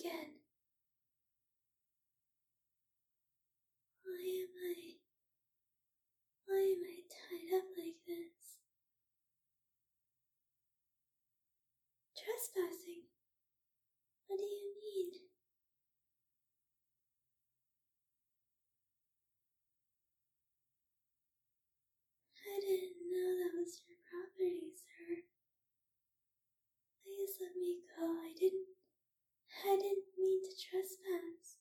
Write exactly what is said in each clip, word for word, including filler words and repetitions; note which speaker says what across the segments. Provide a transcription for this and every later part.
Speaker 1: again. Why am I... Why am I tied up like this? Trespassing? What do you mean? I didn't know that was your property, sir. Please let me go. I didn't... I didn't mean to trespass.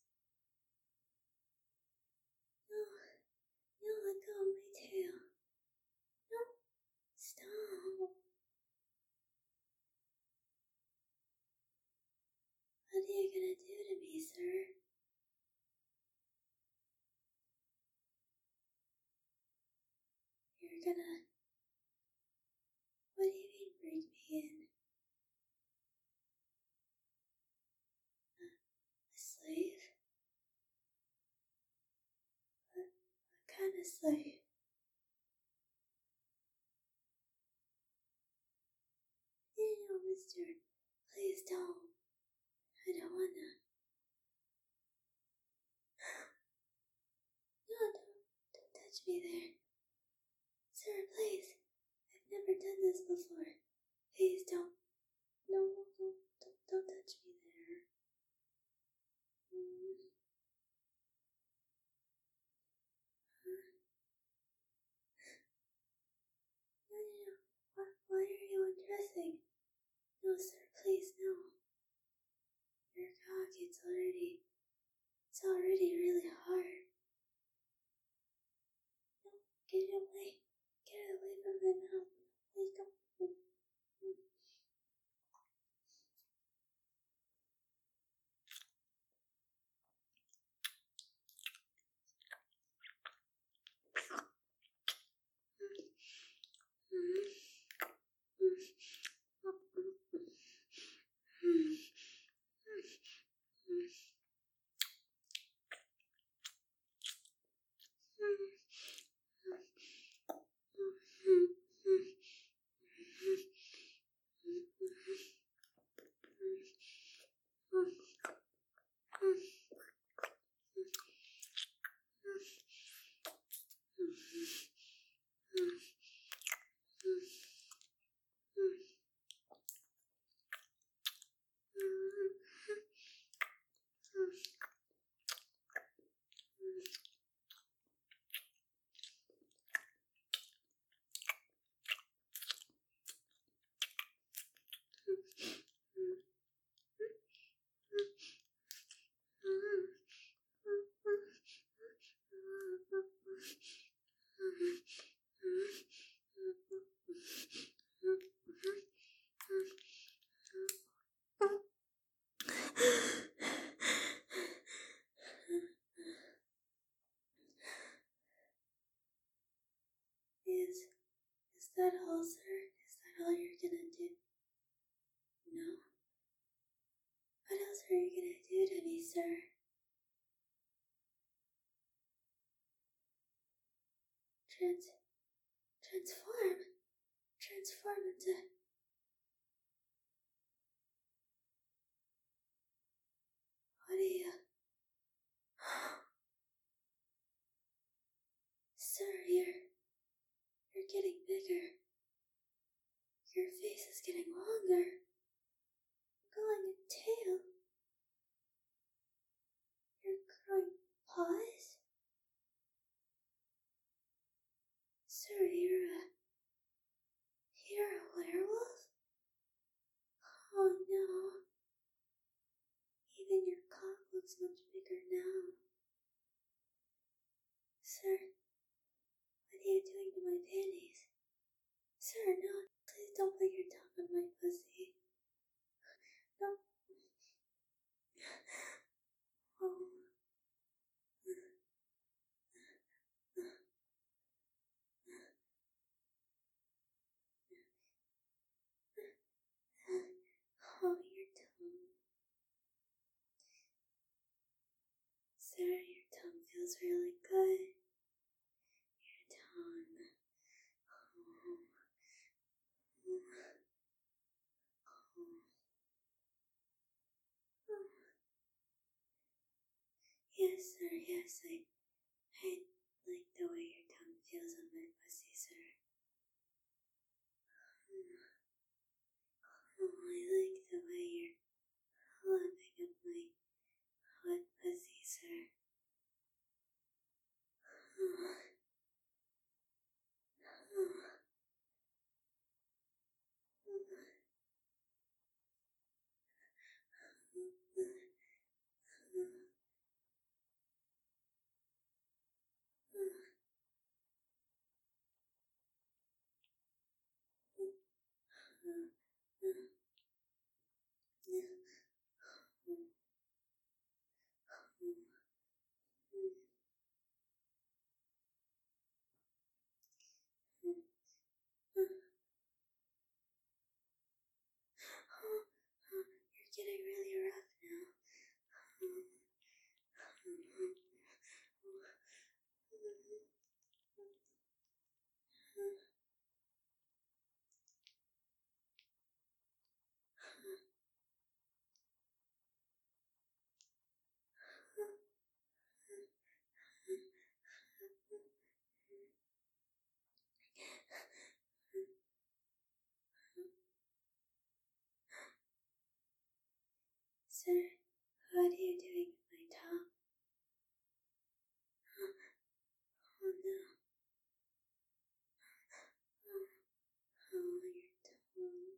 Speaker 1: No, no, let go of my tail. No, stop. What are you gonna do to me, sir? You're gonna... What do you mean bring me in? A, a slave? What, what kind of slave? You know, mister, please don't. I don't wanna. No, don't, don't touch me there. Sir, please. I've never done this before. Please don't. No, don't, don't, don't touch me there. Mm. Huh? No, no, no. Why, why are you undressing? No, sir, please, no. Your cock, it's already, it's already really hard. No, get it away. Get it away from my mouth. Please don't. Is, is that all, sir? Is that all you're gonna do? No? What else are you gonna do to me, sir? Trans... Transform? Transform into... What do you... Sir, you're... You're getting bigger. Your face is getting longer. Growing a tail. You're growing paws? Sir, you're a... You're a werewolf? Oh no. Even your cock looks much bigger now. Sir, what are you doing to my panties? Sir, no, please don't put your tongue on my pussy. No. Oh. Oh, your tongue. Sir, your tongue feels really good. Your tongue. Oh. yes, I, I like the way your tongue feels on my pussy, sir. Oh, I like the way you're lapping up my wet pussy, sir. Oh, oh, you're getting really rough now. Sir, what are you doing with my tongue? Oh no. Oh, oh your tongue.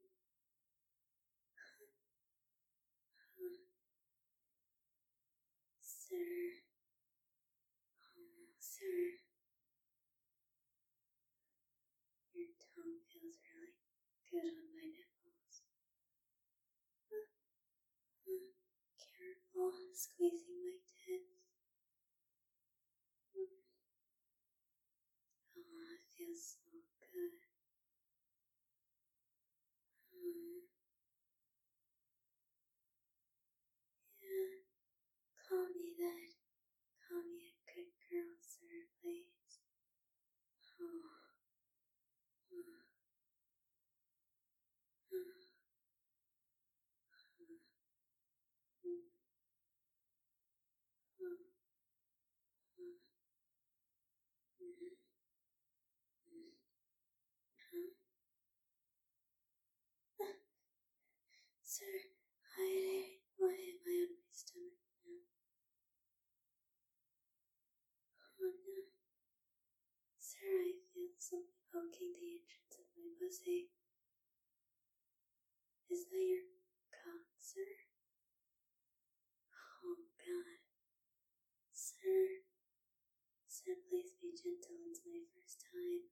Speaker 1: Oh, sir. Oh, sir. Your tongue feels really good on my nipples. Uh, uh, careful, squeezing my tits. Uh, oh, it feels so good. Um, yeah, call me that. Call me a good girl, sir, please. Oh, uh, uh, uh, uh, uh, uh, uh, uh, uh. Sir, why, why am I on my stomach now? Oh no. Sir, I feel something poking the entrance of my pussy. Is that your cock, sir? Oh god. Sir, sir, please be gentle, it's my first time.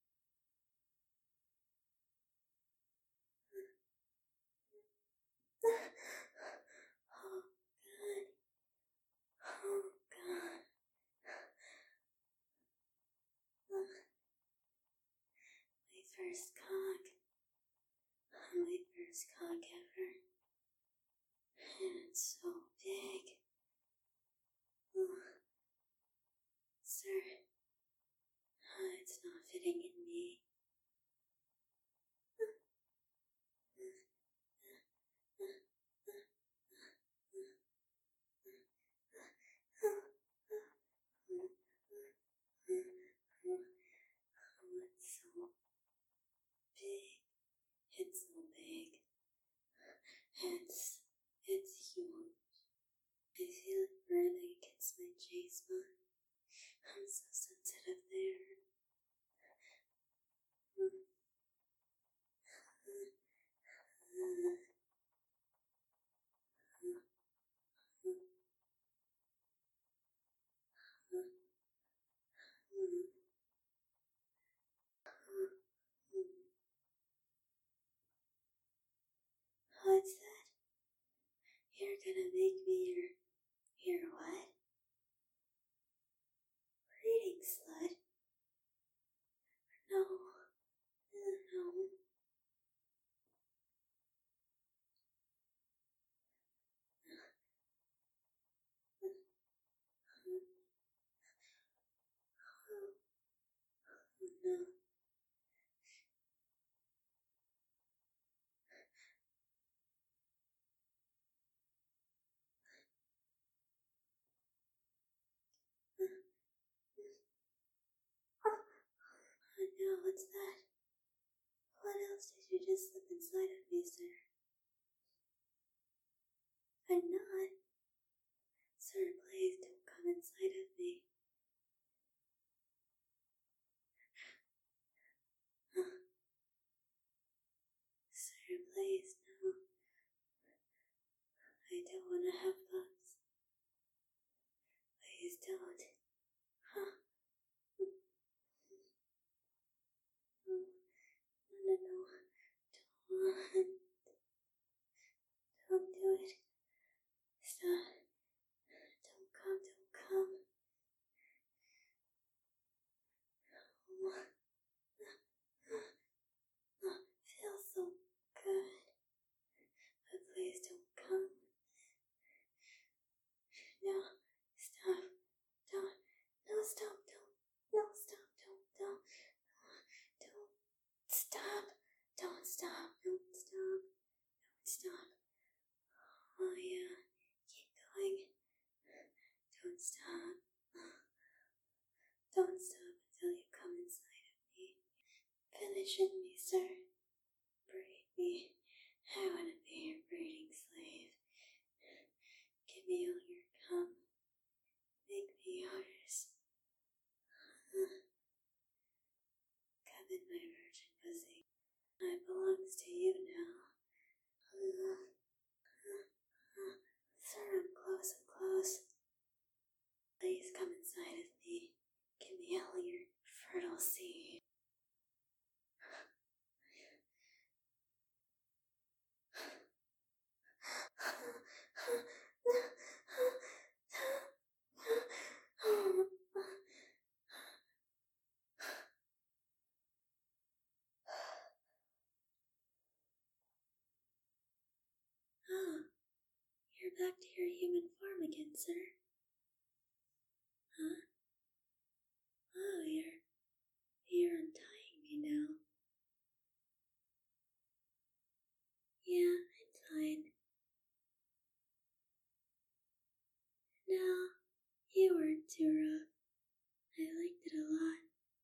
Speaker 1: Oh god. Oh god. My first cock. My first cock ever. And it's so big. Oh, sir, oh, it's not fitting in me. Oh, it's so big. It's so big. It's, it's huge. I feel it burning against my J-spot. I'm so sensitive there. What's that? You're gonna make me your, your what? Reading slut? No. No. Oh no. What's that? What else did you just slip inside of me, sir? I'm not. Sir, please don't come inside of me. Sir, please, no. I don't want to have bugs. Please don't. Huh? No, no, no, don't. Don't do it. Stop. Don't come, don't come. Oh, oh, feels so good. But please don't come. No, stop. Don't. No, stop. Don't. No, stop. Don't. Don't. Don't. Stop. Don't stop. Don't stop. Don't stop. Oh, yeah. Keep going. Don't stop. Don't stop until you come inside of me. Finish in me, sir. Breed me. I want to be your breeding slave. Give me all your cum. Make me yours. Come in my virgin pussy. It belongs to you now. Sir, I'm close, I'm close. Please come inside of me. Give me all your fertile seed. Oh, you're back to your human form again, sir. Huh? Oh, you're, you're untying me now. Yeah, I'm fine. No, you weren't too rough. I liked it a lot.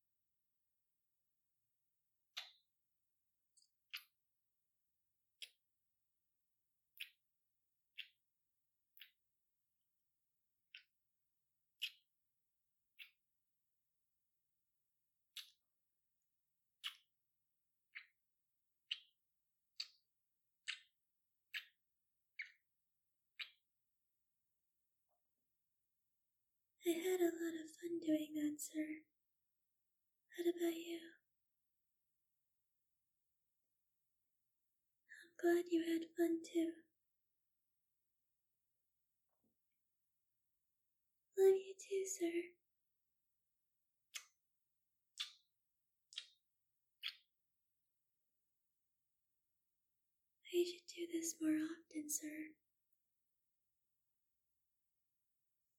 Speaker 1: I had a lot of fun doing that, sir. What about you? I'm glad you had fun too. Love you too, sir. We should do this more often, sir.